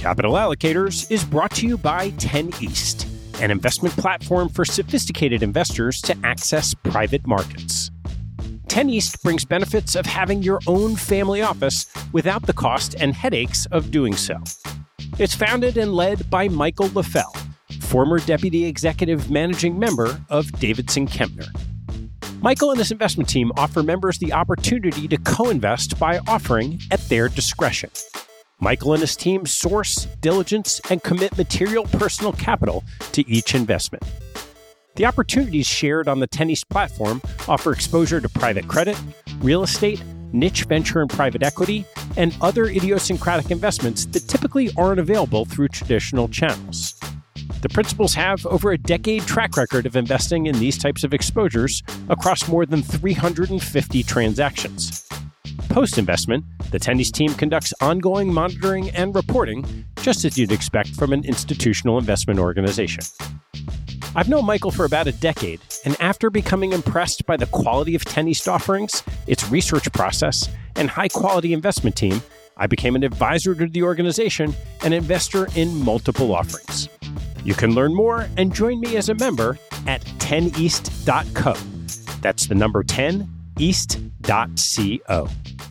Capital Allocators is brought to you by 10 East, an investment platform for sophisticated investors to access private markets. 10 East brings benefits of having your own family office without the cost and headaches of doing so. It's founded and led by Michael LaFell, former Deputy Executive Managing Member of Davidson Kempner. Michael and his investment team offer members the opportunity to co-invest by offering at their discretion. Michael and his team source, diligence, and commit material personal capital to each investment. The opportunities shared on the 10 East platform offer exposure to private credit, real estate, niche venture and private equity, and other idiosyncratic investments that typically aren't available through traditional channels. The principals have over a decade track record of investing in these types of exposures across more than 350 transactions. Post-investment, the 10 East team conducts ongoing monitoring and reporting, just as you'd expect from an institutional investment organization. I've known Michael for about a decade, and after becoming impressed by the quality of 10 East offerings, its research process, and high-quality investment team, I became an advisor to the organization and investor in multiple offerings. You can learn more and join me as a member at 10east.co. That's the number 10, east.co.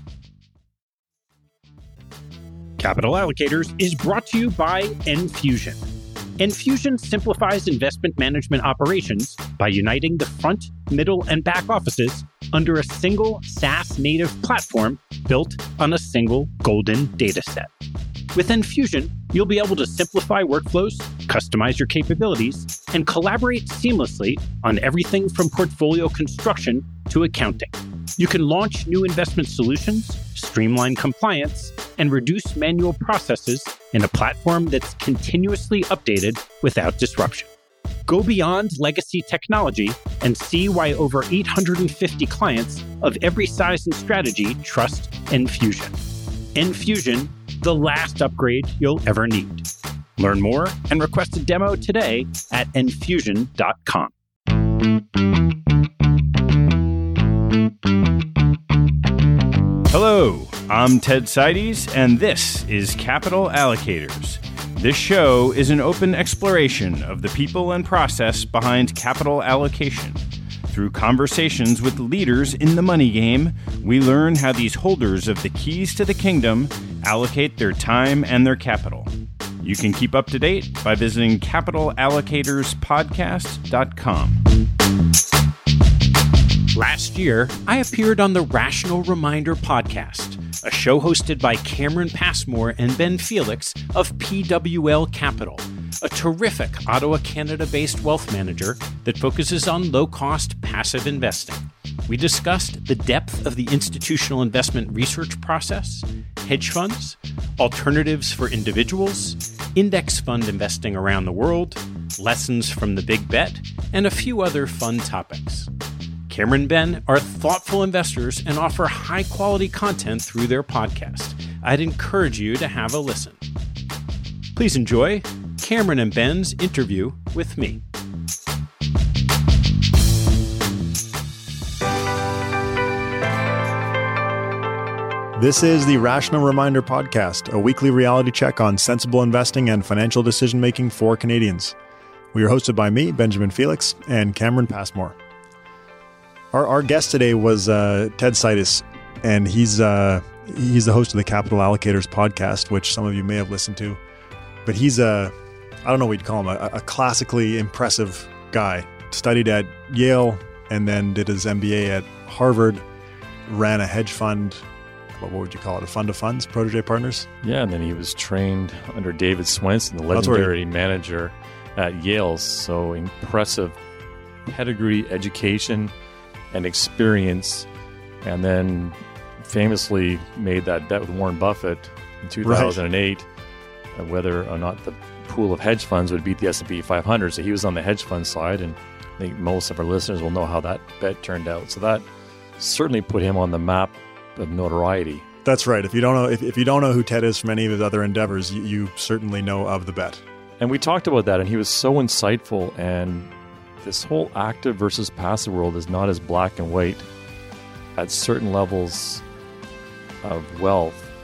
Capital Allocators is brought to you by Enfusion. Enfusion simplifies investment management operations by uniting the front, middle, and back offices under a single SaaS-native platform built on a single golden data set. With Enfusion, you'll be able to simplify workflows, customize your capabilities, and collaborate seamlessly on everything from portfolio construction to accounting. You can launch new investment solutions, streamline compliance, and reduce manual processes in a platform that's continuously updated without disruption. Go beyond legacy technology and see why over 850 clients of every size and strategy trust Enfusion. Enfusion, the last upgrade you'll ever need. Learn more and request a demo today at enfusion.com. Hello, I'm Ted Seides, and this is Capital Allocators. This show is an open exploration of the people and process behind capital allocation. Through conversations with leaders in the money game, we learn how these holders of the keys to the kingdom allocate their time and their capital. You can keep up to date by visiting capitalallocatoርspodcast.com. Last year, I appeared on the Rational Reminder podcast, a show hosted by Cameron Passmore and Ben Felix of PWL Capital, a terrific Ottawa, Canada-based wealth manager that focuses on low-cost passive investing. We discussed the depth of the institutional investment research process, hedge funds, alternatives for individuals, index fund investing around the world, lessons from the big bet, and a few other fun topics. Cameron and Ben are thoughtful investors and offer high-quality content through their podcast. I'd encourage you to have a listen. Please enjoy Cameron and Ben's interview with me. This is the Rational Reminder podcast, a weekly reality check on sensible investing and financial decision-making for Canadians. We are hosted by me, Benjamin Felix, and Cameron Passmore. Our guest today was Ted Seides, and he's the host of the Capital Allocators podcast, which some of you may have listened to. But he's I don't know what you'd call him, a classically impressive guy. Studied at Yale and then did his MBA at Harvard, ran a hedge fund. What would you call it? A fund of funds, Protégé Partners? Yeah, and then he was trained under David Swenson, the legendary manager at Yale. So impressive pedigree, education, and experience, and then famously made that bet with Warren Buffett in 2008, whether or not the pool of hedge funds would beat the S&P 500. So he was on the hedge fund side, and I think most of our listeners will know how that bet turned out. So that certainly put him on the map of notoriety. That's right. If you don't know who Ted is from any of his other endeavors, you certainly know of the bet. And we talked about that, and he was so insightful. And this whole active versus passive world is not as black and white. At certain levels of wealth,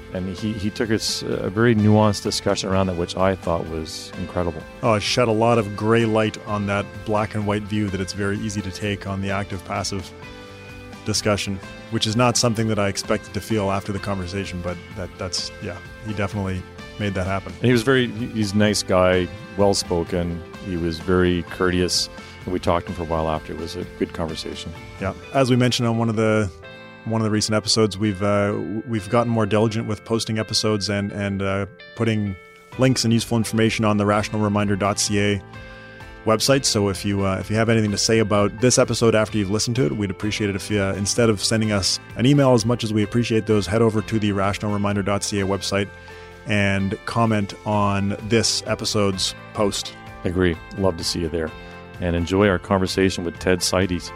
And he took us a very nuanced discussion around that, which I thought was incredible. Oh, it shed a lot of gray light on that black and white view that it's very easy to take on the active-passive discussion, which is not something that I expected to feel after the conversation, but that's he definitely made that happen. And he's a nice guy, well-spoken. He was very courteous, and we talked to him for a while after. It was a good conversation. Yeah. As we mentioned on one of the recent episodes, we've gotten more diligent with posting episodes and putting links and useful information on the rationalreminder.ca website. So if you have anything to say about this episode after you've listened to it, we'd appreciate it if you, instead of sending us an email, as much as we appreciate those, head over to the rationalreminder.ca website and comment on this episode's post. Agree. Love to see you there. And enjoy our conversation with Ted Seides.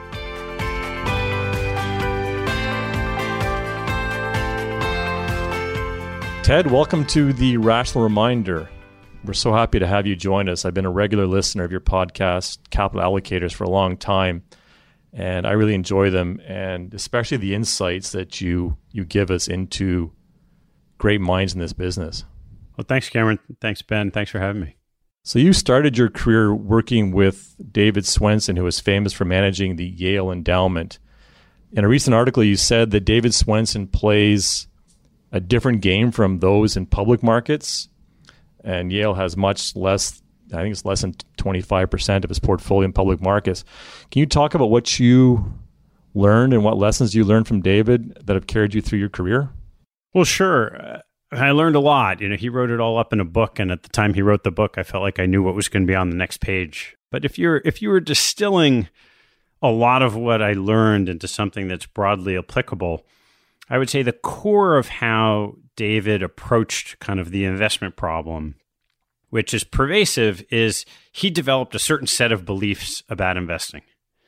Ted, welcome to the Rational Reminder. We're so happy to have you join us. I've been a regular listener of your podcast, Capital Allocators, for a long time, and I really enjoy them, and especially the insights that you give us into great minds in this business. Well, thanks, Cameron. Thanks, Ben. Thanks for having me. So you started your career working with David Swensen, who is famous for managing the Yale Endowment. In a recent article, you said that David Swensen plays a different game from those in public markets, and Yale has much less, I think it's less than 25% of its portfolio in public markets. Can you talk about what you learned and what lessons you learned from David that have carried you through your career? Well, sure. I learned a lot. He wrote it all up in a book, and at the time he wrote the book, I felt like I knew what was going to be on the next page. But if you were distilling a lot of what I learned into something that's broadly applicable, I would say the core of how David approached kind of the investment problem, which is pervasive, is he developed a certain set of beliefs about investing.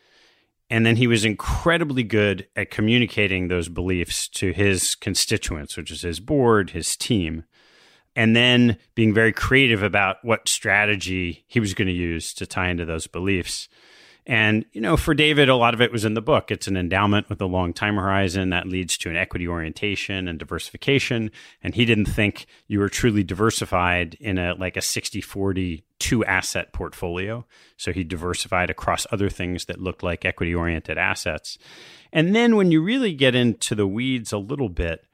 And then he was incredibly good at communicating those beliefs to his constituents, which is his board, his team, and then being very creative about what strategy he was going to use to tie into those beliefs. And, for David, a lot of it was in the book. It's an endowment with a long time horizon that leads to an equity orientation and diversification. And he didn't think you were truly diversified in a 60-40 two-asset portfolio. So he diversified across other things that looked like equity-oriented assets. And then when you really get into the weeds a little bit,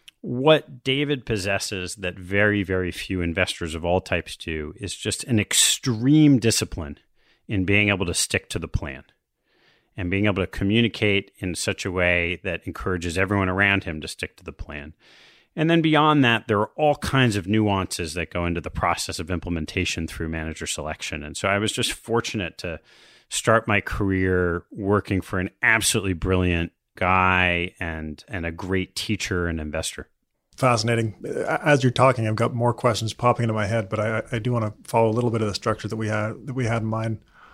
what David possesses that very, very few investors of all types do is just an extreme discipline in being able to stick to the plan and being able to communicate in such a way that encourages everyone around him to stick to the plan. And then beyond that, there are all kinds of nuances that go into the process of implementation through manager selection. And so I was just fortunate to start my career working for an absolutely brilliant guy and a great teacher and investor. Fascinating. As you're talking, I've got more questions popping into my head, but I do want to follow a little bit of the structure that we had in mind.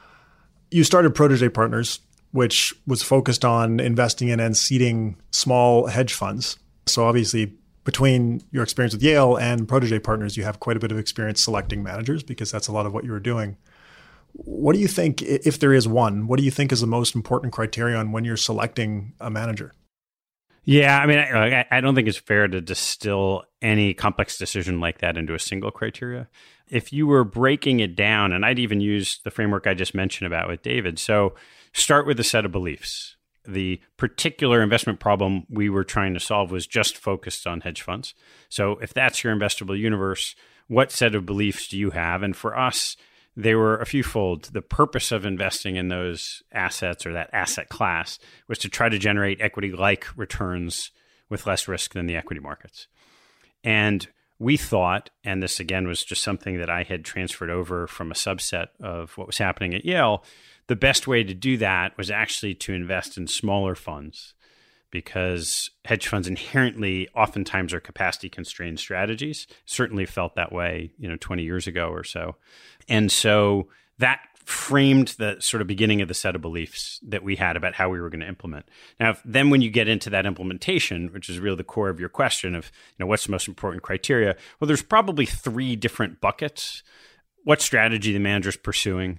You started Protégé Partners, which was focused on investing in and seeding small hedge funds. So obviously, between your experience with Yale and Protégé Partners, you have quite a bit of experience selecting managers because that's a lot of what you were doing. What do you think, if there is one, what do you think is the most important criterion when you're selecting a manager? Yeah, I don't think it's fair to distill any complex decision like that into a single criteria. If you were breaking it down, and I'd even use the framework I just mentioned about with David, so start with a set of beliefs. The particular investment problem we were trying to solve was just focused on hedge funds. So if that's your investable universe, what set of beliefs do you have? And for us, they were a fewfold. The purpose of investing in those assets or that asset class was to try to generate equity-like returns with less risk than the equity markets. And we thought, and this again was just something that I had transferred over from a subset of what was happening at Yale, the best way to do that was actually to invest in smaller funds because hedge funds inherently oftentimes are capacity-constrained strategies. Certainly felt that way, 20 years ago or so. And so that framed the sort of beginning of the set of beliefs that we had about how we were going to implement. Now, then when you get into that implementation, which is really the core of your question of, what's the most important criteria? Well, there's probably three different buckets. What strategy the manager's pursuing,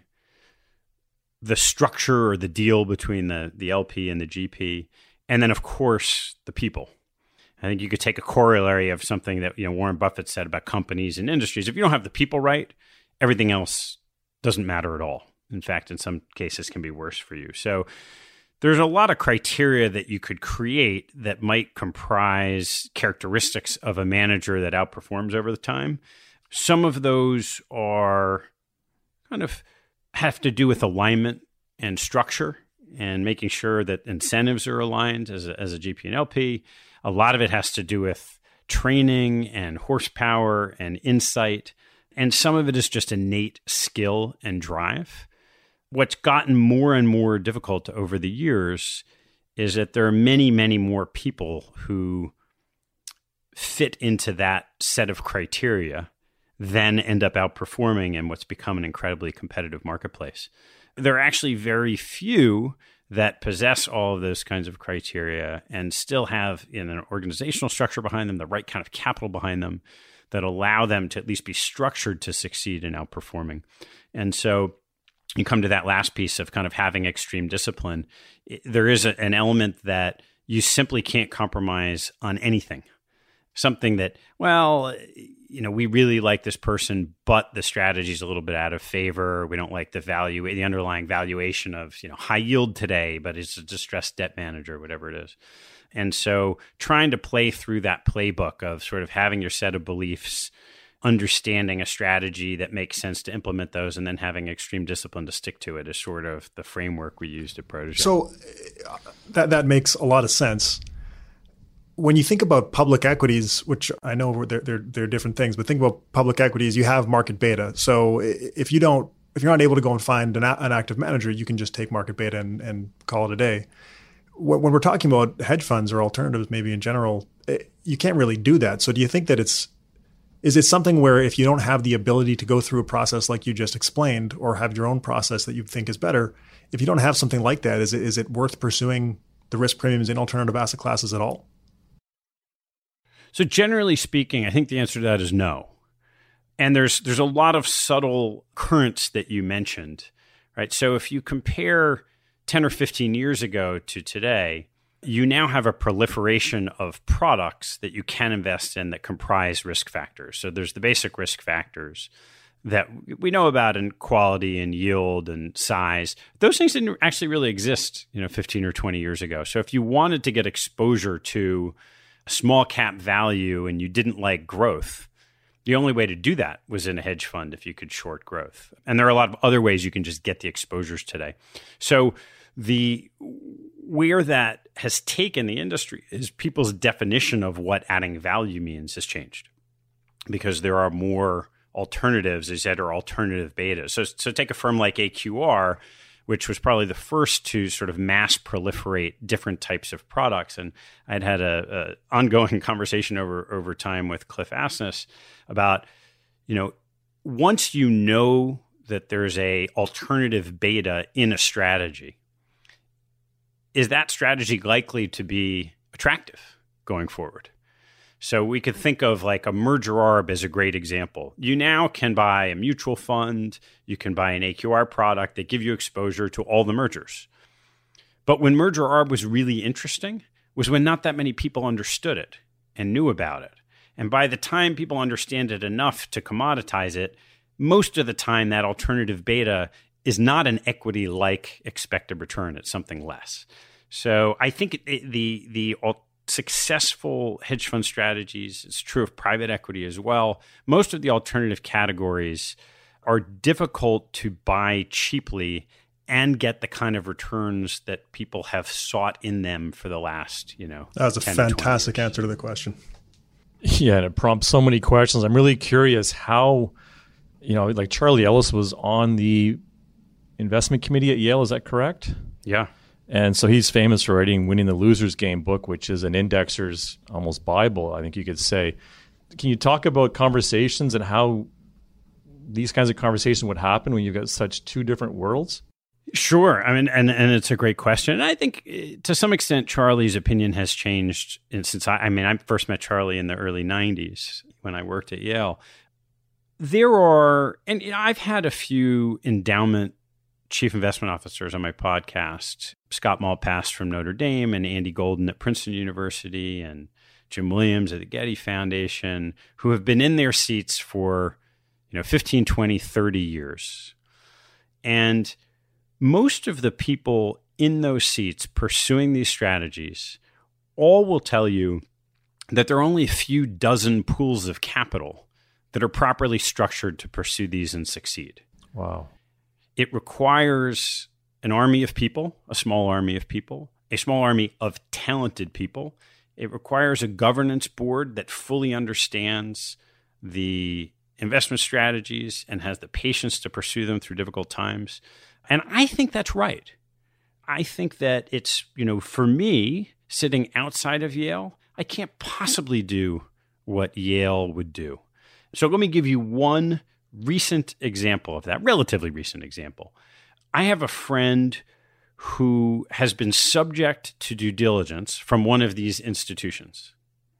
the structure or the deal between the LP and the GP, and then, of course, the people. I think you could take a corollary of something that Warren Buffett said about companies and industries. If you don't have the people right, everything else doesn't matter at all. In fact, in some cases can be worse for you. So there's a lot of criteria that you could create that might comprise characteristics of a manager that outperforms over the time. Some of those are kind of have to do with alignment and structure and making sure that incentives are aligned as a GP and LP. A lot of it has to do with training and horsepower and insight. And some of it is just innate skill and drive. What's gotten more and more difficult over the years is that there are many, many more people who fit into that set of criteria than end up outperforming in what's become an incredibly competitive marketplace. There are actually very few that possess all of those kinds of criteria and still have an organizational structure behind them, the right kind of capital behind them that allow them to at least be structured to succeed in outperforming. And so you come to that last piece of kind of having extreme discipline. There is an element that you simply can't compromise on anything. Something that, we really like this person, but the strategy is a little bit out of favor. We don't like the underlying valuation of high yield today, but it's a distressed debt manager, whatever it is. And so trying to play through that playbook of sort of having your set of beliefs, understanding a strategy that makes sense to implement those, and then having extreme discipline to stick to it is sort of the framework we used at Protégé. So that makes a lot of sense. When you think about public equities, which I know they're different things, but think about public equities, you have market beta. So if you're not able to go and find an active manager, you can just take market beta and call it a day. When we're talking about hedge funds or alternatives, maybe in general, you can't really do that. So do you think that is it something where if you don't have the ability to go through a process like you just explained, or have your own process that you think is better, if you don't have something like that, is it worth pursuing the risk premiums in alternative asset classes at all? So generally speaking, I think the answer to that is no. And there's a lot of subtle currents that you mentioned, right? So if you compare 10 or 15 years ago to today, you now have a proliferation of products that you can invest in that comprise risk factors. So there's the basic risk factors that we know about in quality and yield and size. Those things didn't actually really exist, 15 or 20 years ago. So if you wanted to get exposure to small cap value and you didn't like growth, the only way to do that was in a hedge fund if you could short growth. And there are a lot of other ways you can just get the exposures today. So where that has taken the industry is people's definition of what adding value means has changed, because there are more alternatives, as said, or alternative betas. So take a firm like AQR, which was probably the first to sort of mass proliferate different types of products. And I'd had a ongoing conversation over time with Cliff Asness about, once you know that there's a alternative beta in a strategy, is that strategy likely to be attractive going forward? So we could think of like a merger arb as a great example. You now can buy a mutual fund, you can buy an AQR product that give you exposure to all the mergers. But when merger arb was really interesting was when not that many people understood it and knew about it. And by the time people understand it enough to commoditize it, most of the time that alternative beta is not an equity-like expected return. It's something less. So I think the successful hedge fund strategies, it's true of private equity as well, most of the alternative categories are difficult to buy cheaply and get the kind of returns that people have sought in them for the last, That was a fantastic answer to the question. Yeah, and it prompts so many questions. I'm really curious how, like Charlie Ellis was on the investment committee at Yale, is that correct? Yeah. And so he's famous for writing Winning the Loser's Game book, which is an indexer's almost Bible, I think you could say. Can you talk about conversations and how these kinds of conversations would happen when you've got such two different worlds? Sure. I mean, and it's a great question. And I think to some extent, Charlie's opinion has changed since I first met Charlie in the early 90s when I worked at Yale. I've had a few endowment chief investment officers on my podcast, Scott Malpass from Notre Dame and Andy Golden at Princeton University and Jim Williams of the Getty Foundation, who have been in their seats for 15, 20, 30 years. And most of the people in those seats pursuing these strategies all will tell you that there are only a few dozen pools of capital that are properly structured to pursue these and succeed. Wow. It requires an army of people, a small army of people, a small army of talented people. It requires a governance board that fully understands the investment strategies and has the patience to pursue them through difficult times. And I think that's right. I think that it's, for me, sitting outside of Yale, I can't possibly do what Yale would do. So let me give you one recent example of that, relatively recent example. I have a friend who has been subject to due diligence from one of these institutions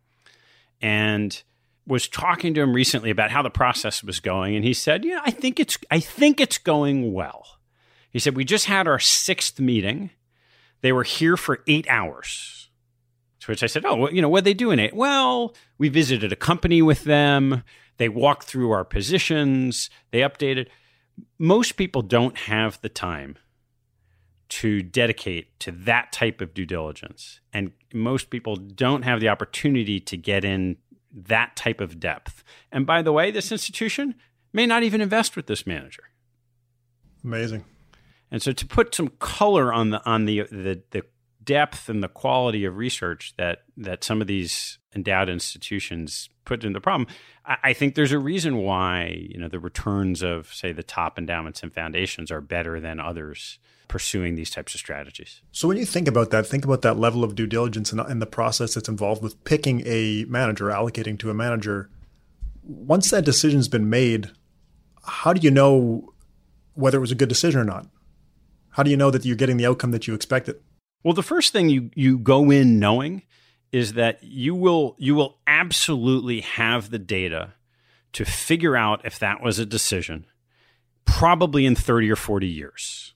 and was talking to him recently about how the process was going. And he said, I think it's going well. He said, we just had our 6th meeting. They were here for 8 hours. To which I said, what'd they do in 8? Well, we visited a company with them. They walked through our positions. They updated. Most people don't have the time to dedicate to that type of due diligence. And most people don't have the opportunity to get in that type of depth. And by the way, this institution may not even invest with this manager. Amazing. And so to put some color on the depth and the quality of research that some of these endowed institutions put into the problem, I think there's a reason why the returns of, say, the top endowments and foundations are better than others pursuing these types of strategies. So when you think about that level of due diligence and the process that's involved with picking a manager, allocating to a manager. Once that decision's been made, how do you know whether it was a good decision or not? How do you know that you're getting the outcome that you expected? Well, the first thing you go in knowing is that you will absolutely have the data to figure out if that was a decision, probably in 30 or 40 years.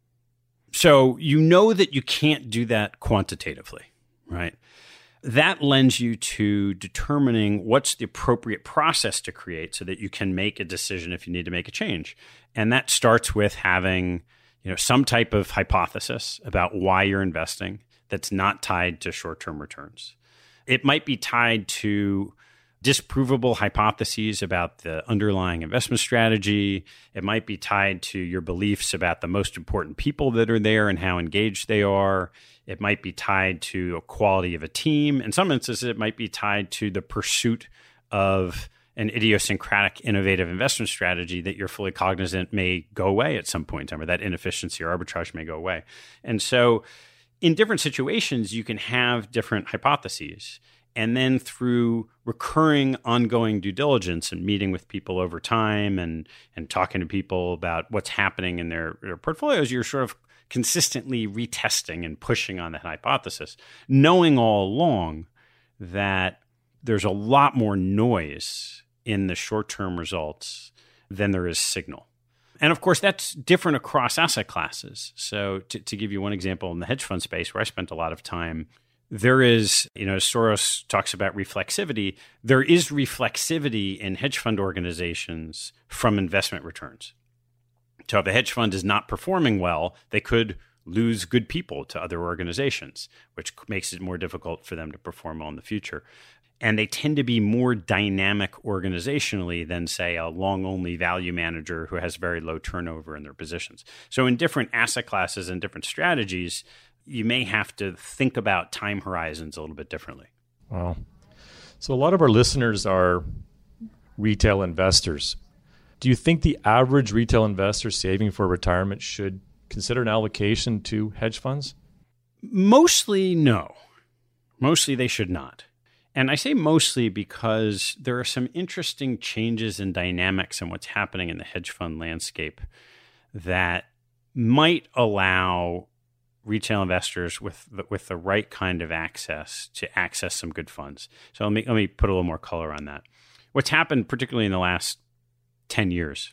So you know that you can't do that quantitatively, right? That lends you to determining what's the appropriate process to create so that you can make a decision if you need to make a change. And that starts with having some type of hypothesis about why you're investing that's not tied to short-term returns. It might be tied to disprovable hypotheses about the underlying investment strategy. It might be tied to your beliefs about the most important people that are there and how engaged they are. It might be tied to a quality of a team. In some instances, it might be tied to the pursuit of an idiosyncratic, innovative investment strategy that you're fully cognizant may go away at some point in time, or that inefficiency or arbitrage may go away. And so in different situations, you can have different hypotheses. And then through recurring ongoing due diligence and meeting with people over time and talking to people about what's happening in their portfolios, you're sort of consistently retesting and pushing on that hypothesis, knowing all along that there's a lot more noise in the short-term results than there is signal. And of course, that's different across asset classes. So to give you one example, in the hedge fund space where I spent a lot of time, there is, Soros talks about reflexivity. There is reflexivity in hedge fund organizations from investment returns. So if a hedge fund is not performing well, they could lose good people to other organizations, which makes it more difficult for them to perform well in the future. And they tend to be more dynamic organizationally than, say, a long-only value manager who has very low turnover in their positions. So in different asset classes and different strategies, you may have to think about time horizons a little bit differently. Wow. So a lot of our listeners are retail investors. Do you think the average retail investor saving for retirement should consider an allocation to hedge funds? Mostly, no. Mostly they should not. And I say mostly because there are some interesting changes in dynamics in what's happening in the hedge fund landscape that might allow retail investors with the right kind of access to access some good funds. So let me put a little more color on that. What's happened, particularly in the last 10 years,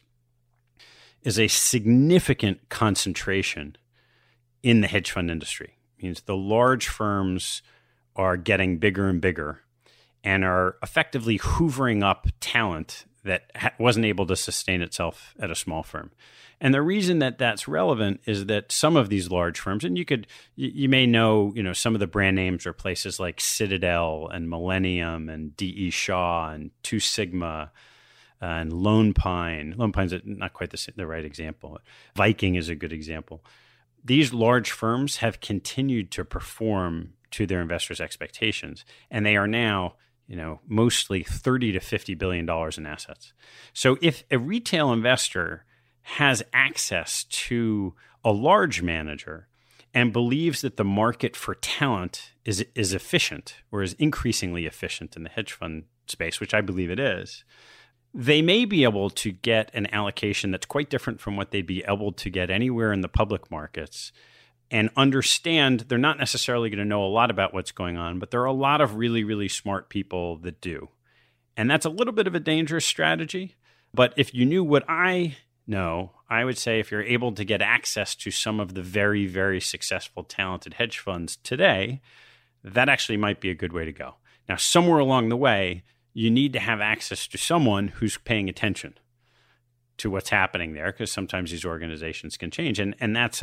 is a significant concentration in the hedge fund industry. It means the large firms are getting bigger and bigger, and are effectively hoovering up talent that wasn't able to sustain itself at a small firm. And the reason that that's relevant is that some of these large firms, and you may know, some of the brand names are places like Citadel and Millennium and D.E. Shaw and Two Sigma and Lone Pine. Lone Pine's not quite the right example. Viking is a good example. These large firms have continued to perform to their investors' expectations, and they are now, mostly $30 to $50 billion in assets. So if a retail investor has access to a large manager and believes that the market for talent is efficient or is increasingly efficient in the hedge fund space, which I believe it is, they may be able to get an allocation that's quite different from what they'd be able to get anywhere in the public markets, and understand they're not necessarily going to know a lot about what's going on, but there are a lot of really, really smart people that do. And that's a little bit of a dangerous strategy. But if you knew what I know, I would say if you're able to get access to some of the very, very successful, talented hedge funds today, that actually might be a good way to go. Now, somewhere along the way, you need to have access to someone who's paying attention to what's happening there, because sometimes these organizations can change. And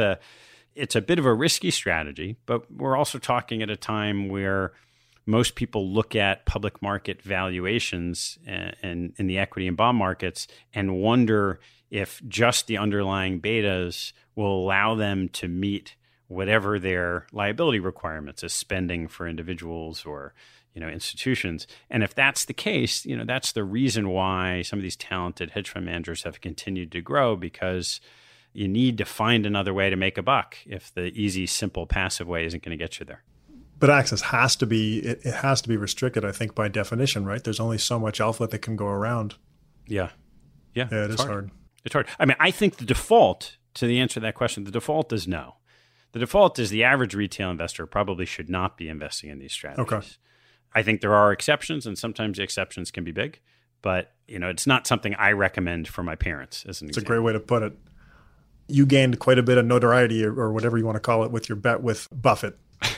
it's a bit of a risky strategy, but we're also talking at a time where most people look at public market valuations and in the equity and bond markets and wonder if just the underlying betas will allow them to meet whatever their liability requirements is, spending for individuals or institutions. And if that's the case, that's the reason why some of these talented hedge fund managers have continued to grow, because you need to find another way to make a buck if the easy, simple, passive way isn't going to get you there. But access has to be restricted, I think, by definition, right? There's only so much alpha that can go around. Yeah, it is hard. It's hard. I mean, I think the default, to the answer to that question, the default is no. The default is the average retail investor probably should not be investing in these strategies. Okay. I think there are exceptions, and sometimes the exceptions can be big, but it's not something I recommend for my parents as an example. It's a great way to put it. You gained quite a bit of notoriety or whatever you want to call it with your bet with Buffett.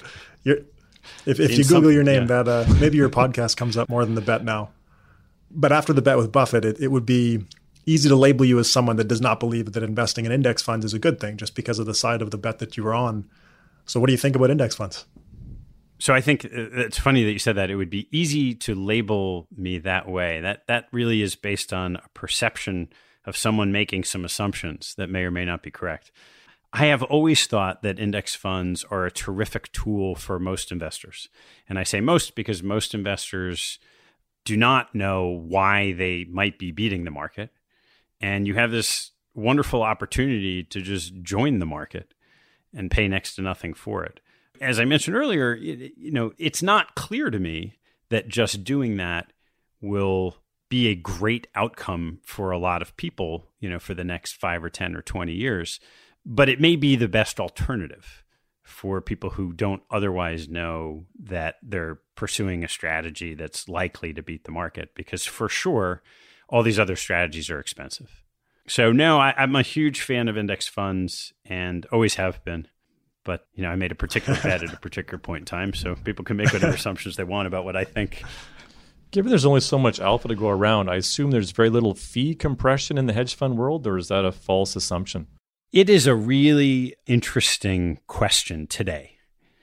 If you Google your name, that maybe your podcast comes up more than the bet now. But after the bet with Buffett, it would be easy to label you as someone that does not believe that investing in index funds is a good thing just because of the side of the bet that you were on. So what do you think about index funds? So I think it's funny that you said that. It would be easy to label me that way. That really is based on a perception of someone making some assumptions that may or may not be correct. I have always thought that index funds are a terrific tool for most investors. And I say most because most investors do not know why they might be beating the market. And you have this wonderful opportunity to just join the market and pay next to nothing for it. As I mentioned earlier, it's not clear to me that just doing that will be a great outcome for a lot of people, for the next 5 or 10 or 20 years. But it may be the best alternative for people who don't otherwise know that they're pursuing a strategy that's likely to beat the market, because for sure, all these other strategies are expensive. So no, I'm a huge fan of index funds and always have been. But, I made a particular bet at a particular point in time, so people can make whatever assumptions they want about what I think. Given there's only so much alpha to go around, I assume there's very little fee compression in the hedge fund world, or is that a false assumption? It is a really interesting question today,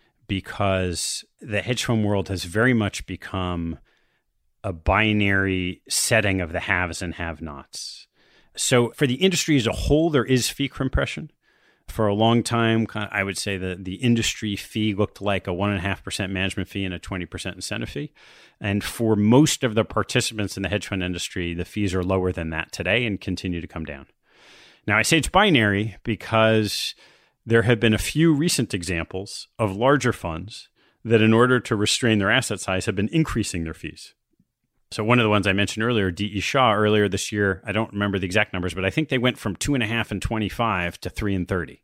because the hedge fund world has very much become a binary setting of the haves and have-nots. So for the industry as a whole, there is fee compression. For a long time, I would say that the industry fee looked like a 1.5% management fee and a 20% incentive fee. And for most of the participants in the hedge fund industry, the fees are lower than that today and continue to come down. Now, I say it's binary because there have been a few recent examples of larger funds that, in order to restrain their asset size, have been increasing their fees. So one of the ones I mentioned earlier, D.E. Shaw, earlier this year, I don't remember the exact numbers, but I think they went from 2.5 and 25 to 3 and 30.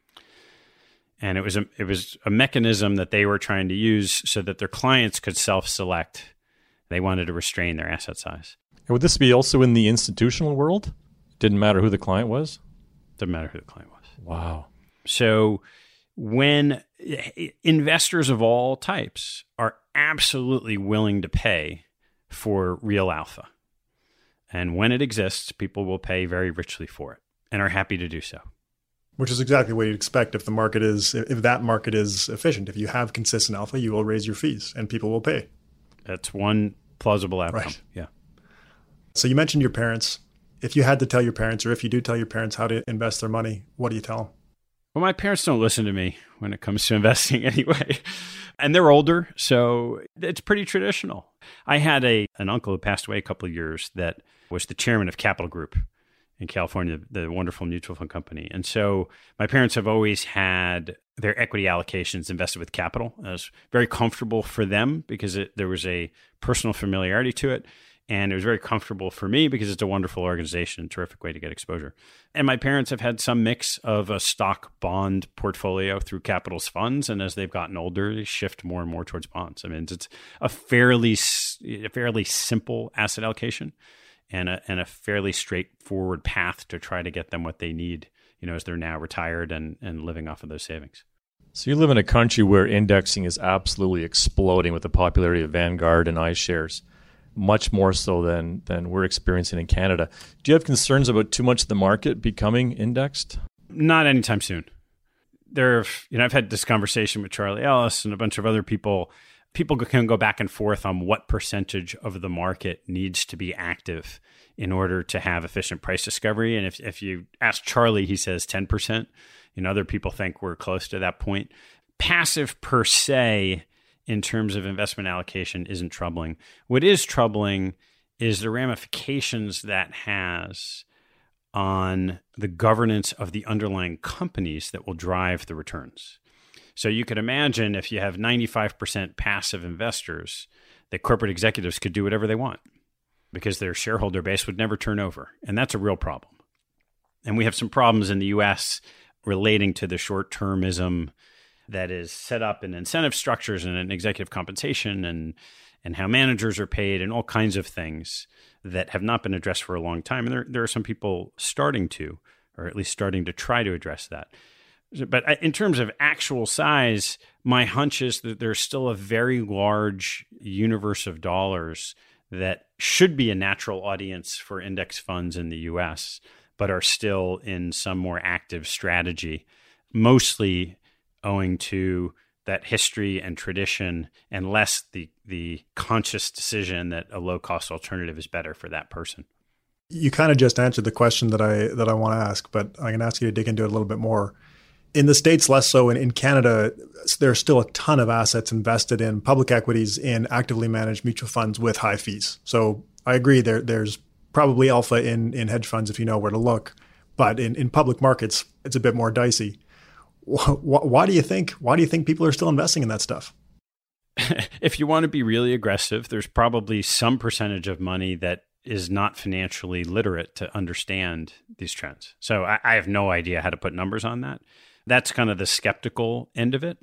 And it was a mechanism that they were trying to use so that their clients could self-select. They wanted to restrain their asset size. And would this be also in the institutional world? Didn't matter who the client was? Didn't matter who the client was. Wow. So when investors of all types are absolutely willing to pay for real alpha. And when it exists, people will pay very richly for it and are happy to do so. Which is exactly what you'd expect if that market is efficient. If you have consistent alpha, you will raise your fees and people will pay. That's one plausible outcome. Right. Yeah. So you mentioned your parents. If you had to tell your parents, or if you do tell your parents how to invest their money, what do you tell them? Well, my parents don't listen to me when it comes to investing anyway. And they're older, so it's pretty traditional. I had an uncle who passed away a couple of years that was the chairman of Capital Group in California, the wonderful mutual fund company. And so my parents have always had their equity allocations invested with capital. It was very comfortable for them because there was a personal familiarity to it. And it was very comfortable for me because it's a wonderful organization, terrific way to get exposure. And my parents have had some mix of a stock bond portfolio through Capital's funds. And as they've gotten older, they shift more and more towards bonds. I mean, it's a fairly simple asset allocation and a fairly straightforward path to try to get them what they need, as they're now retired and living off of those savings. So you live in a country where indexing is absolutely exploding with the popularity of Vanguard and iShares, much more so than we're experiencing in Canada. Do you have concerns about too much of the market becoming indexed? Not anytime soon. I've had this conversation with Charlie Ellis and a bunch of other people. People can go back and forth on what percentage of the market needs to be active in order to have efficient price discovery. And if you ask Charlie, he says 10%. Other people think we're close to that point. Passive per se, in terms of investment allocation, isn't troubling. What is troubling is the ramifications that has on the governance of the underlying companies that will drive the returns. So you could imagine if you have 95% passive investors, that corporate executives could do whatever they want because their shareholder base would never turn over. And that's a real problem. And we have some problems in the U.S. relating to the short-termism that is set up in incentive structures and in executive compensation and how managers are paid and all kinds of things that have not been addressed for a long time. And there are some people starting to, or at least starting to try to address that. But in terms of actual size, my hunch is that there's still a very large universe of dollars that should be a natural audience for index funds in the U.S., but are still in some more active strategy, mostly owing to that history and tradition and less the conscious decision that a low-cost alternative is better for that person. You kind of just answered the question that I want to ask, but I can ask you to dig into it a little bit more. In the States, less so. In Canada, there's still a ton of assets invested in public equities in actively managed mutual funds with high fees. So I agree there's probably alpha in hedge funds if you know where to look. But in public markets, it's a bit more dicey. Why do you think people are still investing in that stuff? If you want to be really aggressive, there's probably some percentage of money that is not financially literate to understand these trends. So I have no idea how to put numbers on that. That's kind of the skeptical end of it.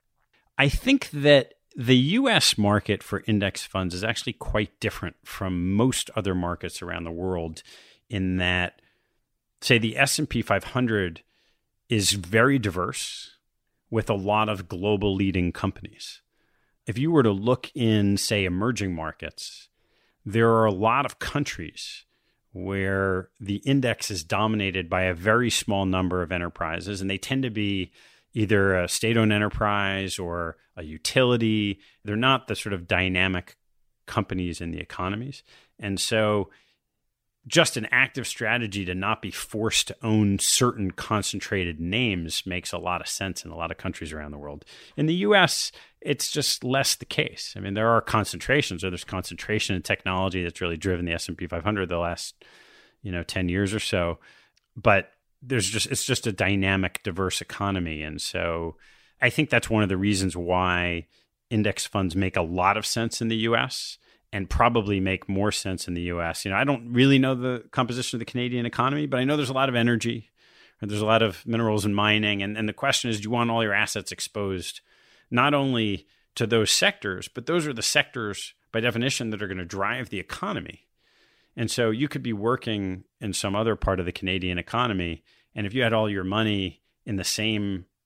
I think that the U.S. market for index funds is actually quite different from most other markets around the world in that, say, the S&P 500 is very diverse with a lot of global leading companies. If you were to look in, say, emerging markets, there are a lot of countries where the index is dominated by a very small number of enterprises, and they tend to be either a state-owned enterprise or a utility. They're not the sort of dynamic companies in the economies. And so just an active strategy to not be forced to own certain concentrated names makes a lot of sense in a lot of countries around the world. In the U.S., it's just less the case. I mean, there are concentrations, or there's concentration in technology that's really driven the S&P 500 the last, 10 years or so. But it's just a dynamic, diverse economy. And so I think that's one of the reasons why index funds make a lot of sense in the U.S. and probably make more sense in the U.S. I don't really know the composition of the Canadian economy, but I know there's a lot of energy, and there's a lot of minerals and mining. And the question is, do you want all your assets exposed not only to those sectors, but those are the sectors by definition that are going to drive the economy. And so you could be working in some other part of the Canadian economy, and if you had all your money in the same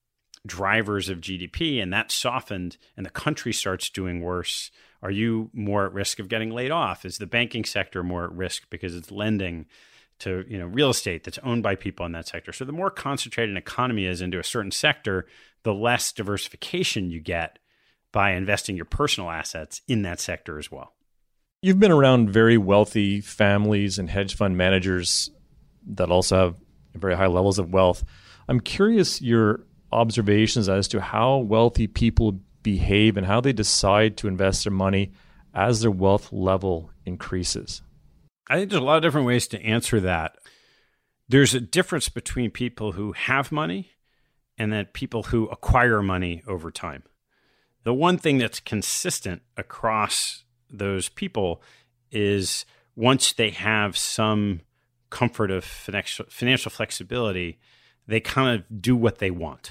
drivers of GDP and that softened and the country starts doing worse, are you more at risk of getting laid off? Is the banking sector more at risk because it's lending to real estate that's owned by people in that sector? So the more concentrated an economy is into a certain sector, the less diversification you get by investing your personal assets in that sector as well. You've been around very wealthy families and hedge fund managers that also have very high levels of wealth. I'm curious your observations as to how wealthy people behave and how they decide to invest their money as their wealth level increases. I think there's a lot of different ways to answer that. There's a difference between people who have money and then people who acquire money over time. The one thing that's consistent across those people is once they have some comfort of financial flexibility, they kind of do what they want.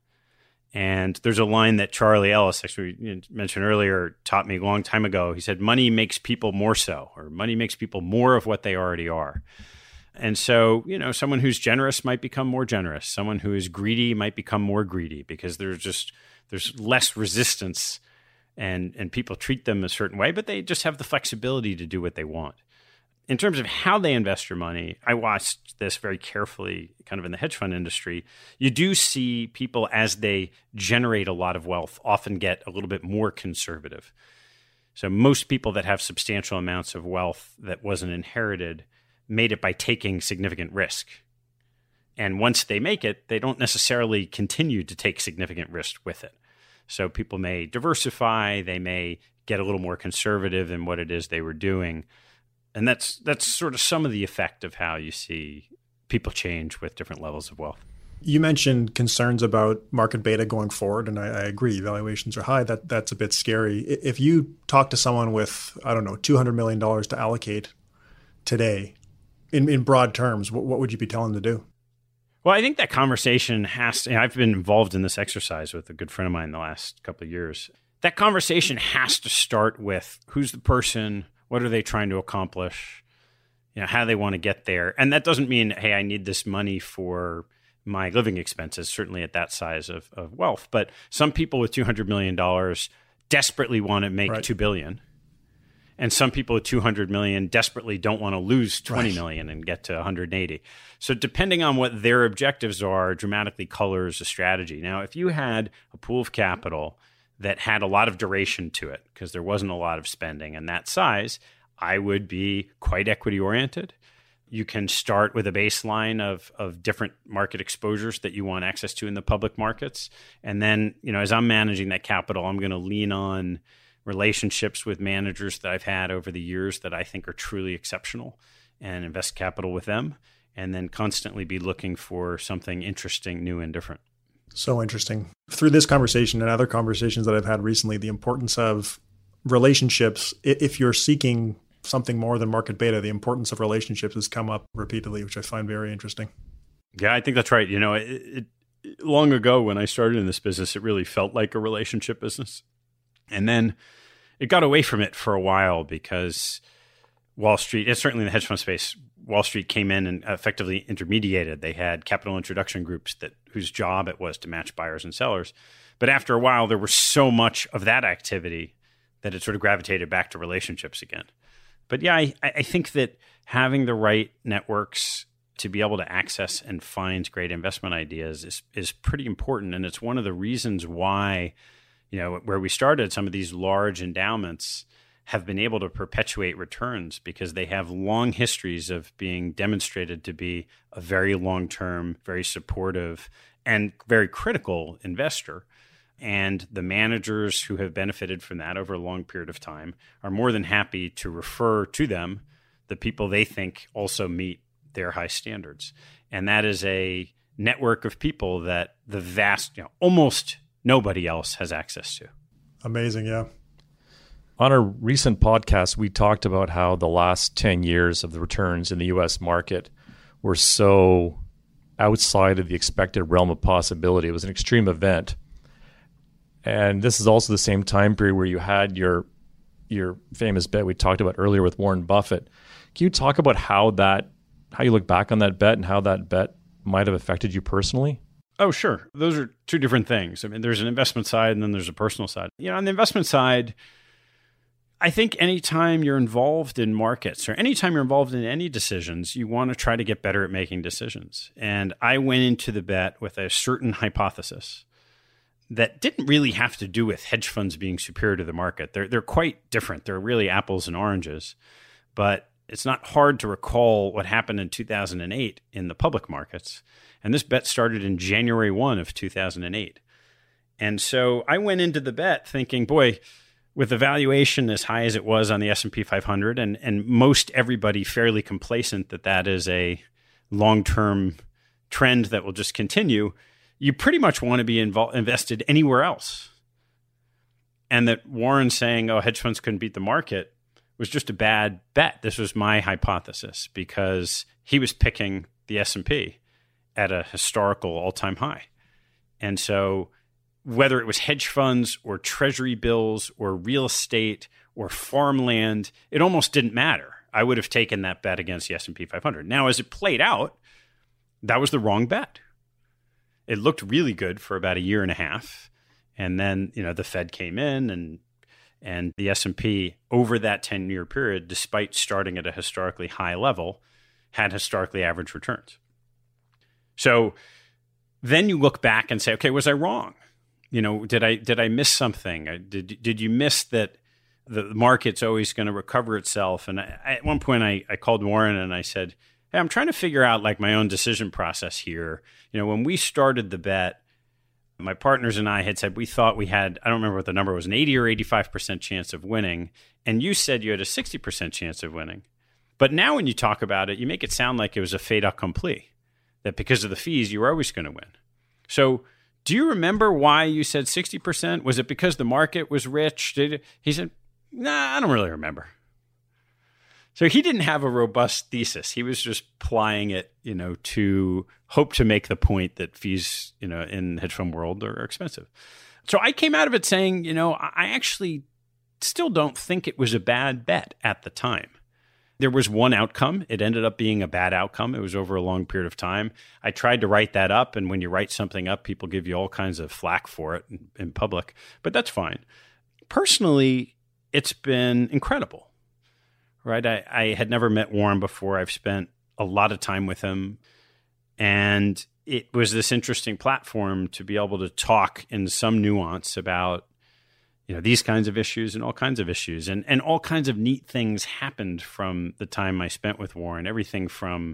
And there's a line that Charlie Ellis, actually mentioned earlier, taught me a long time ago. He said, money makes people more so, or money makes people more of what they already are. And so, someone who's generous might become more generous. Someone who is greedy might become more greedy because there's less resistance and people treat them a certain way, but they just have the flexibility to do what they want. In terms of how they invest your money, I watched this very carefully kind of in the hedge fund industry. You do see people, as they generate a lot of wealth, often get a little bit more conservative. So most people that have substantial amounts of wealth that wasn't inherited made it by taking significant risk. And once they make it, they don't necessarily continue to take significant risk with it. So people may diversify, they may get a little more conservative in what it is they were doing. And that's sort of some of the effect of how you see people change with different levels of wealth. You mentioned concerns about market beta going forward, and I agree. Valuations are high. That's a bit scary. If you talk to someone with, $200 million to allocate today, in broad terms, what would you be telling them to do? Well, I think that conversation has to, I've been involved in this exercise with a good friend of mine the last couple of years. That conversation has to start with who's the person, what are they trying to accomplish, how they want to get there. And that doesn't mean, hey, I need this money for my living expenses, certainly at that size of wealth. But some people with $200 million desperately want to make $2 billion. And some people with $200 million desperately don't want to lose $20 million and get to 180. So depending on what their objectives are, dramatically colors a strategy. Now, if you had a pool of capital that had a lot of duration to it because there wasn't a lot of spending and that size, I would be quite equity oriented. You can start with a baseline of different market exposures that you want access to in the public markets. And then, as I'm managing that capital, I'm going to lean on relationships with managers that I've had over the years that I think are truly exceptional and invest capital with them, and then constantly be looking for something interesting, new, and different. So interesting. Through this conversation and other conversations that I've had recently, the importance of relationships, if you're seeking something more than market beta, the importance of relationships has come up repeatedly, which I find very interesting. Yeah, I think that's right. Long ago when I started in this business, it really felt like a relationship business. And then it got away from it for a while because Wall Street, and certainly in the hedge fund space, Wall Street came in and effectively intermediated. They had capital introduction groups whose job it was to match buyers and sellers. But after a while, there was so much of that activity that it sort of gravitated back to relationships again. But yeah, I think that having the right networks to be able to access and find great investment ideas is pretty important. And it's one of the reasons why, where we started, some of these large endowments have been able to perpetuate returns because they have long histories of being demonstrated to be a very long-term, very supportive, and very critical investor. And the managers who have benefited from that over a long period of time are more than happy to refer to them the people they think also meet their high standards. And that is a network of people that the vast, almost nobody else has access to. Amazing, yeah. On a recent podcast, we talked about how the last 10 years of the returns in the U.S. market were so outside of the expected realm of possibility. It was an extreme event. And this is also the same time period where you had your famous bet we talked about earlier with Warren Buffett. Can you talk about how you look back on that bet and how that bet might have affected you personally? Oh, sure. Those are two different things. I mean, there's an investment side and then there's a personal side. On the investment side, I think anytime you're involved in markets or anytime you're involved in any decisions, you want to try to get better at making decisions. And I went into the bet with a certain hypothesis that didn't really have to do with hedge funds being superior to the market. They're quite different. They're really apples and oranges. But it's not hard to recall what happened in 2008 in the public markets. And this bet started in January 1 of 2008. And so I went into the bet thinking, boy, with the valuation as high as it was on the S&P 500 and most everybody fairly complacent that is a long-term trend that will just continue, you pretty much want to be invested anywhere else. And that Warren saying, oh, hedge funds couldn't beat the market was just a bad bet. This was my hypothesis because he was picking the S&P at a historical all-time high. And so whether it was hedge funds or treasury bills or real estate or farmland, it almost didn't matter. I would have taken that bet against the S&P 500. Now, as it played out, that was the wrong bet. It looked really good for about a year and a half. And then, the Fed came in and the S&P over that 10-year period, despite starting at a historically high level, had historically average returns. So then you look back and say, okay, was I wrong? Did I miss something? Did you miss that the market's always going to recover itself? And at one point I called Warren and I said, hey, I'm trying to figure out like my own decision process here. When we started the bet, my partners and I had said we thought we had, I don't remember what the number was, an 80 or 85% chance of winning. And you said you had a 60% chance of winning. But now when you talk about it, you make it sound like it was a fait accompli, that because of the fees, you were always going to win. So do you remember why you said 60%? Was it because the market was rich? He said, nah, I don't really remember. So he didn't have a robust thesis. He was just plying it, to hope to make the point that fees, in the hedge fund world are expensive. So I came out of it saying, I actually still don't think it was a bad bet at the time. There was one outcome. It ended up being a bad outcome. It was over a long period of time. I tried to write that up, and when you write something up, people give you all kinds of flack for it in public, but that's fine. Personally, it's been incredible, right? I had never met Warren before. I've spent a lot of time with him, and it was this interesting platform to be able to talk in some nuance about these kinds of issues and all kinds of issues. And all kinds of neat things happened from the time I spent with Warren. Everything from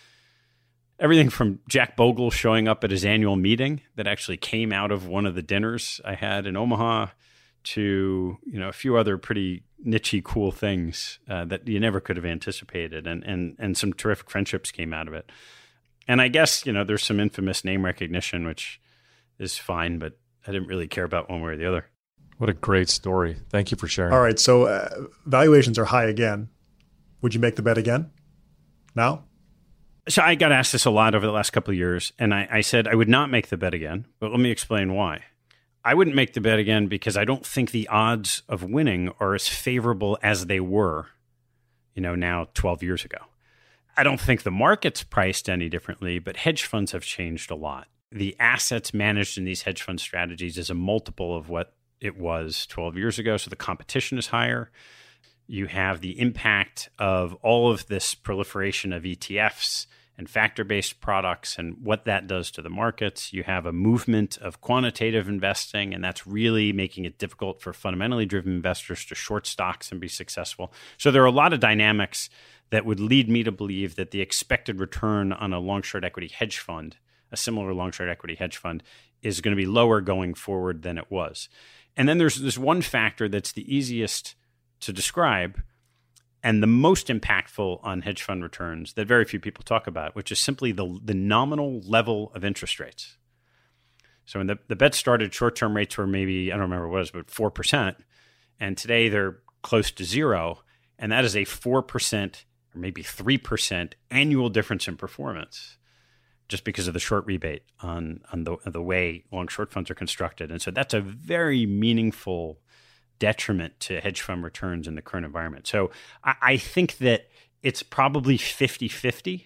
Jack Bogle showing up at his annual meeting that actually came out of one of the dinners I had in Omaha to, a few other pretty niche-y, cool things that you never could have anticipated. And some terrific friendships came out of it. And I guess, there's some infamous name recognition, which is fine, but I didn't really care about one way or the other. What a great story. Thank you for sharing. All right. So valuations are high again. Would you make the bet again now? So I got asked this a lot over the last couple of years, and I said I would not make the bet again, but let me explain why. I wouldn't make the bet again because I don't think the odds of winning are as favorable as they were, now 12 years ago. I don't think the market's priced any differently, but hedge funds have changed a lot. The assets managed in these hedge fund strategies is a multiple of what it was 12 years ago. So the competition is higher. You have the impact of all of this proliferation of ETFs and factor-based products and what that does to the markets. You have a movement of quantitative investing, and that's really making it difficult for fundamentally driven investors to short stocks and be successful. So there are a lot of dynamics that would lead me to believe that the expected return on a long-short equity hedge fund, a similar long-short equity hedge fund, is going to be lower going forward than it was. And then there's this one factor that's the easiest to describe and the most impactful on hedge fund returns that very few people talk about, which is simply the nominal level of interest rates. So when the bet started, short-term rates were maybe, I don't remember what it was, but 4%. And today they're close to zero. And that is a 4% or maybe 3% annual difference in performance, just because of the short rebate on the way long short funds are constructed. And so that's a very meaningful detriment to hedge fund returns in the current environment. So I think that it's probably 50-50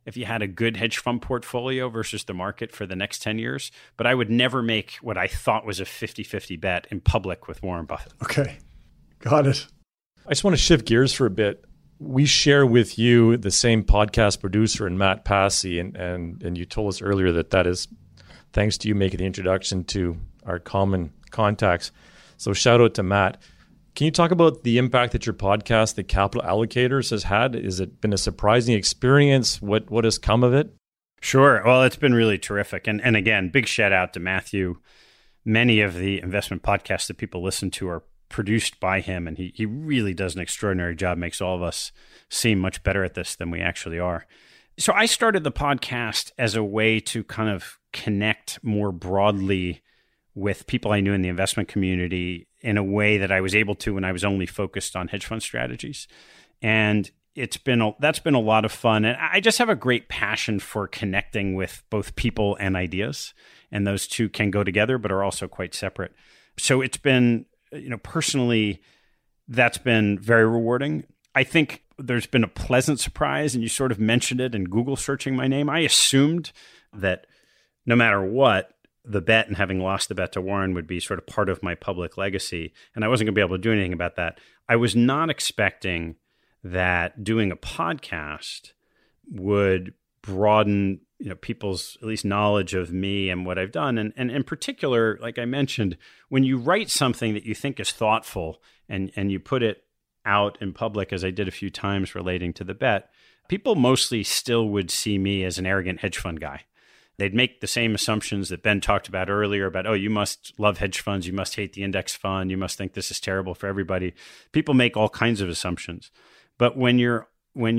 if you had a good hedge fund portfolio versus the market for the next 10 years. But I would never make what I thought was a 50-50 bet in public with Warren Buffett. Okay, got it. I just want to shift gears for a bit. We share with you the same podcast producer in Matt Passy, and you told us earlier that is thanks to you making the introduction to our common contacts. So shout out to Matt. Can you talk about the impact that your podcast, The Capital Allocators, has had? Has it been a surprising experience? What has come of it? Sure. Well, it's been really terrific. And again, big shout out to Matthew. Many of the investment podcasts that people listen to are produced by him, and he really does an extraordinary job, makes all of us seem much better at this than we actually are. So I started the podcast as a way to kind of connect more broadly with people I knew in the investment community in a way that I was able to when I was only focused on hedge fund strategies. And that's been a lot of fun. And I just have a great passion for connecting with both people and ideas. And those two can go together, but are also quite separate. So it's been, personally, that's been very rewarding. I think there's been a pleasant surprise, and you sort of mentioned it in Google searching my name. I assumed that no matter what, the bet and having lost the bet to Warren would be sort of part of my public legacy, and I wasn't going to be able to do anything about that. I was not expecting that doing a podcast would broaden people's at least knowledge of me and what I've done. And in particular, like I mentioned, when you write something that you think is thoughtful and you put it out in public, as I did a few times relating to the bet, people mostly still would see me as an arrogant hedge fund guy. They'd make the same assumptions that Ben talked about earlier about, oh, you must love hedge funds, you must hate the index fund, you must think this is terrible for everybody. People make all kinds of assumptions. But when you're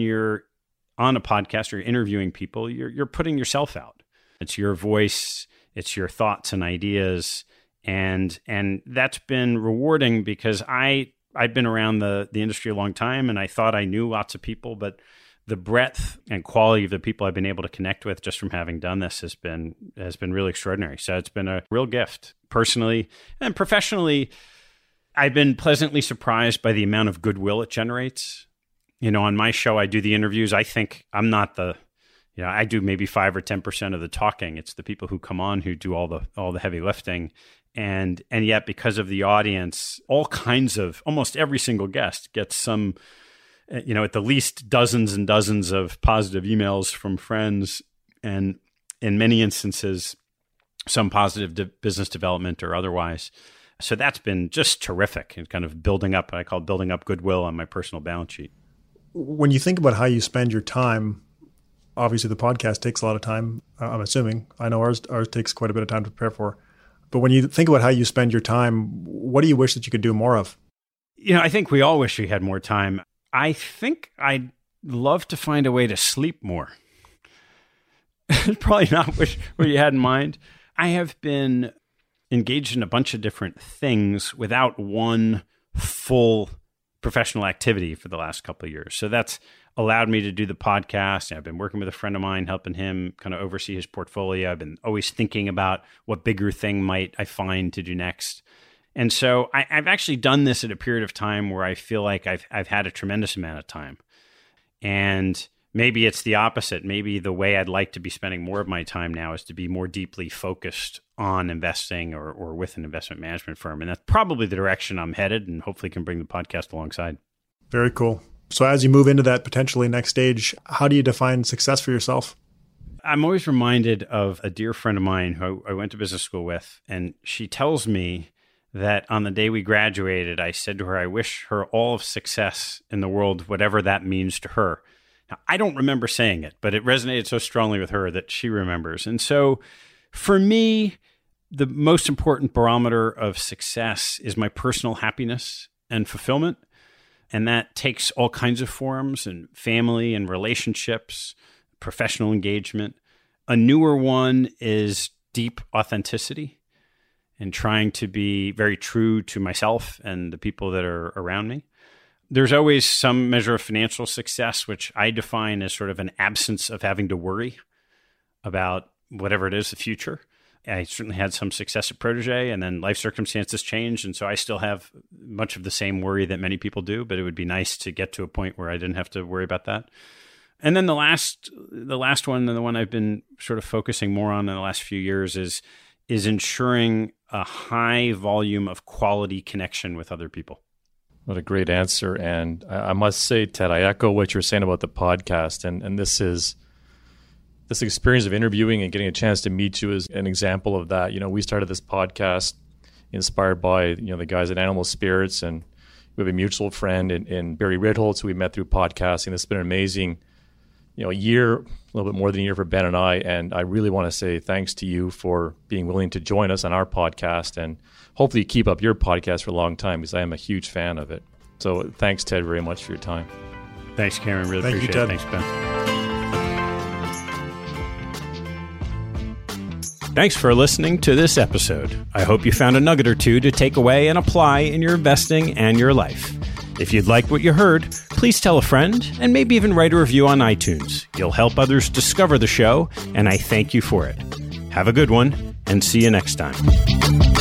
on a podcast or interviewing people, you're putting yourself out. It's your voice, it's your thoughts and ideas, and that's been rewarding because I'd been around the industry a long time, and I thought I knew lots of people, but the breadth and quality of the people I've been able to connect with just from having done this has been really extraordinary. So it's been a real gift personally and professionally. I've been pleasantly surprised by the amount of goodwill it generates. On my show, I do the interviews. I think I'm not I do maybe 5 or 10% of the talking. It's the people who come on who do all the heavy lifting. And yet because of the audience, almost every single guest gets some, at the least dozens and dozens of positive emails from friends, and in many instances, some positive business development or otherwise. So that's been just terrific and kind of building up goodwill on my personal balance sheet. When you think about how you spend your time, obviously the podcast takes a lot of time, I'm assuming. I know ours takes quite a bit of time to prepare for. But when you think about how you spend your time, what do you wish that you could do more of? I think we all wish we had more time. I think I'd love to find a way to sleep more. Probably not what you had in mind. I have been engaged in a bunch of different things without one full professional activity for the last couple of years. So that's allowed me to do the podcast. I've been working with a friend of mine, helping him kind of oversee his portfolio. I've been always thinking about what bigger thing might I find to do next. And so I've actually done this at a period of time where I feel like I've had a tremendous amount of time. And maybe it's the opposite. Maybe the way I'd like to be spending more of my time now is to be more deeply focused on investing or with an investment management firm. And that's probably the direction I'm headed, and hopefully can bring the podcast alongside. Very cool. So as you move into that potentially next stage, how do you define success for yourself? I'm always reminded of a dear friend of mine who I went to business school with, and she tells me that on the day we graduated, I said to her, I wish her all of success in the world, whatever that means to her. Now, I don't remember saying it, but it resonated so strongly with her that she remembers. And so for me, the most important barometer of success is my personal happiness and fulfillment. And that takes all kinds of forms, and family and relationships, professional engagement. A newer one is deep authenticity and trying to be very true to myself and the people that are around me. There's always some measure of financial success, which I define as sort of an absence of having to worry about whatever it is, the future. I certainly had some success at Protégé, and then life circumstances changed. And so I still have much of the same worry that many people do, but it would be nice to get to a point where I didn't have to worry about that. And then the last one, and the one I've been sort of focusing more on in the last few years is ensuring a high volume of quality connection with other people. What a great answer. And I must say, Ted, I echo what you're saying about the podcast. And this experience of interviewing and getting a chance to meet you is an example of that. We started this podcast inspired by, the guys at Animal Spirits, and we have a mutual friend in Barry Ritholtz who we met through podcasting. It's been an amazing, a year, a little bit more than a year for Ben and I. And I really want to say thanks to you for being willing to join us on our podcast, and hopefully keep up your podcast for a long time, because I am a huge fan of it. So thanks, Ted, very much for your time. Thanks, Cameron. Really appreciate it. Thanks, Ben. Thanks for listening to this episode. I hope you found a nugget or two to take away and apply in your investing and your life. If you'd like what you heard, please tell a friend and maybe even write a review on iTunes. You'll help others discover the show, and I thank you for it. Have a good one, and see you next time.